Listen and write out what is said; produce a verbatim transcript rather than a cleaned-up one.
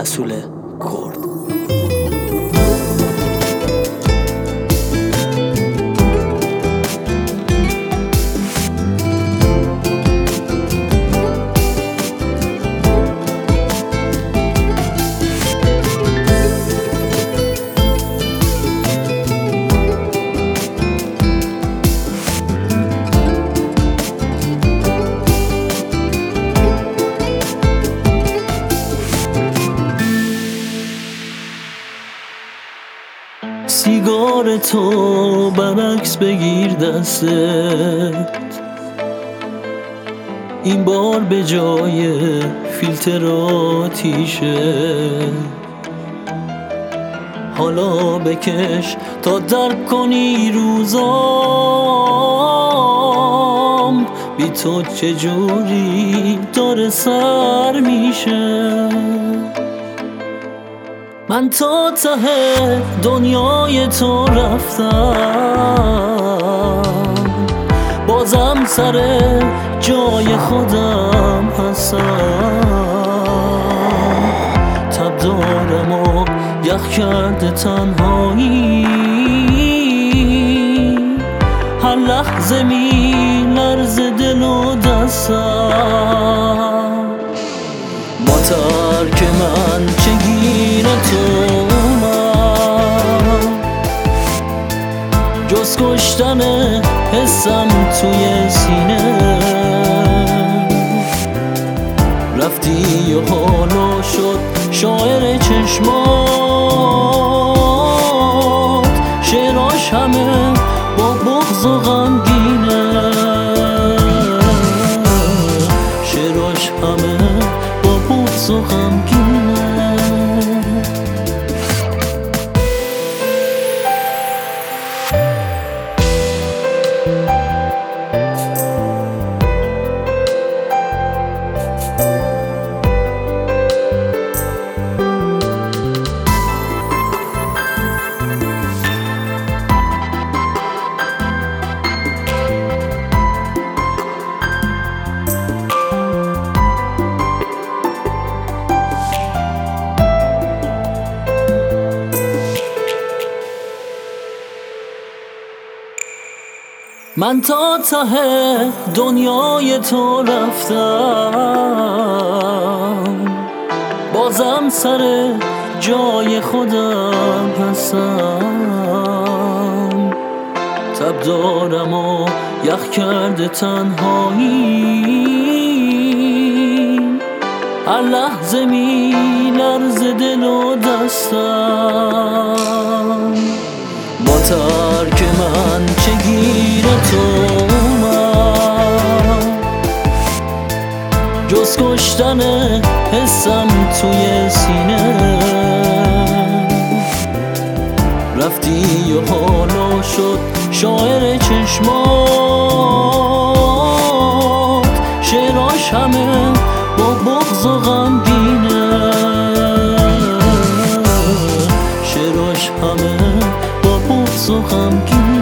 اصول کرد. سیگار تو برعکس بگیر دستت، این بار به جای فیلتر آتیشه. حالا بکش تا درک کنی روزام بی تو چجوری داره سر میشه. من تا ته دنیای تو رفتم، بازم سر جای خودم هستم. تب دارم و یخ کرده تنهایی، هر لحظه می لرزه دل و دستم. با ترک من چگونه تو اومد، جز کشتن حسم توی سینه. رفتی و حالا شد شاعر چشمات، شعراش همه با بغض و غمگینه. شعراش همه با بغض و غمگینه. من تا ته دنیای تو رفتم، بازم سر جای خودم هستم. تب دارم و یخ کرده تنهایی، هر لحظه می لرزه دل و دستم. با ترک من چگونه تو اومد، جز کشتن حسم توی سینه. رفتی و حالا شد شاعر چشمات، شعراش همه با بغض و غمگینه. شعراش همه با بغض و غمگینه.